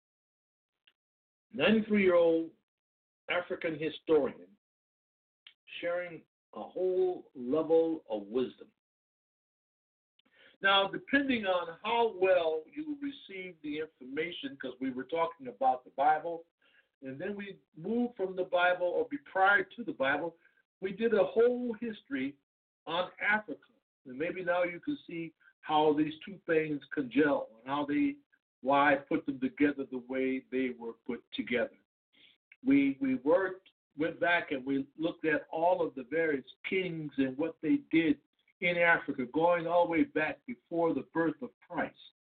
a 93-year-old African historian sharing a whole level of wisdom. Now, depending on how well you receive the information, because we were talking about the Bible, and then we moved from the Bible, or prior to the Bible, we did a whole history on Africa. And maybe now you can see how these two things congeal and why I put them together the way they were put together. We went back and we looked at all of the various kings and what they did in Africa, going all the way back before the birth of Christ.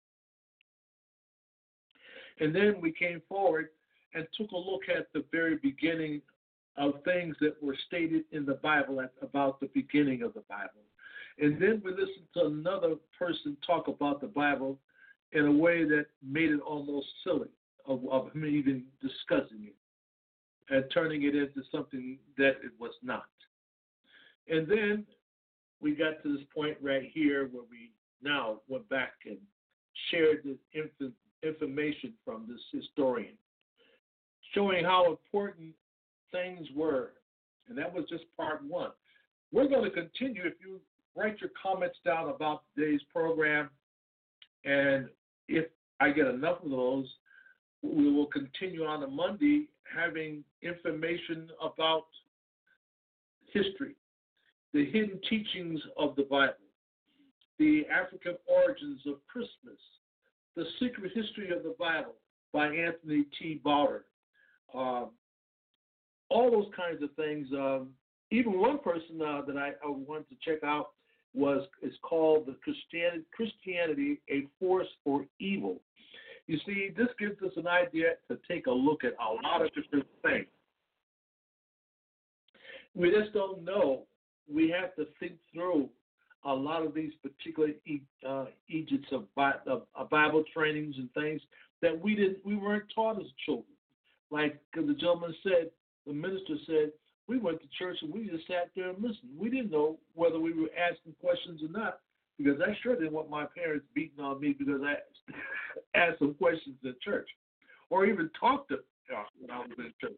And then we came forward and took a look at the very beginning of things that were stated in the Bible about the beginning of the Bible. And then we listened to another person talk about the Bible in a way that made it almost silly of him even discussing it and turning it into something that it was not. And then we got to this point right here where we now went back and shared this information from this historian, showing how important things were. And that was just part one. We're going to continue. If you write your comments down about today's program, and if I get enough of those, we will continue on a Monday having information about history, the hidden teachings of the Bible, the African origins of Christmas, the secret history of the Bible by Anthony T. Bowder, all those kinds of things. Even one person that I wanted to check out is called the Christianity, a Force for Evil. You see, this gives us an idea to take a look at a lot of different things. We just don't know. We have to think through a lot of these particular Egypts of Bible trainings and things that we weren't taught as children. Like the gentleman said, the minister said, we went to church and we just sat there and listened. We didn't know whether we were asking questions or not, because I sure didn't want my parents beating on me because I asked some questions in church or even talked to when I was in church.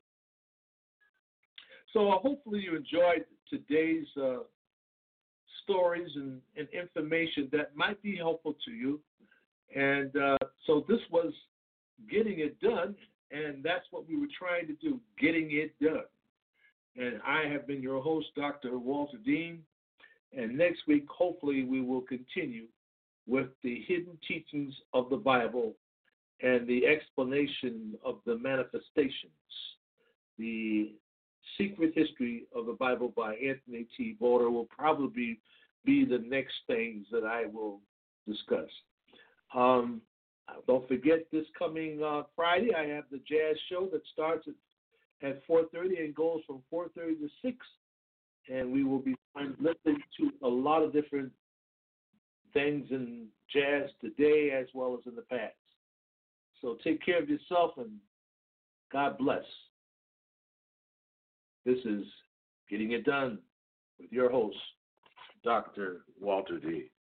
So hopefully you enjoyed today's stories and information that might be helpful to you. And so this was Getting It Done, and that's what we were trying to do, getting it done. And I have been your host, Dr. Walter Dean. And next week, hopefully, we will continue with the hidden teachings of the Bible and the explanation of the manifestations, the secret history of the Bible by Anthony T. Bowder will probably be the next things that I will discuss. Don't forget this coming Friday, I have the jazz show that starts at 4:30 and goes from 4:30 to 6. And we will be listening to a lot of different things in jazz today as well as in the past. So take care of yourself and God bless. This is Getting It Done with your host, Dr. Walter D.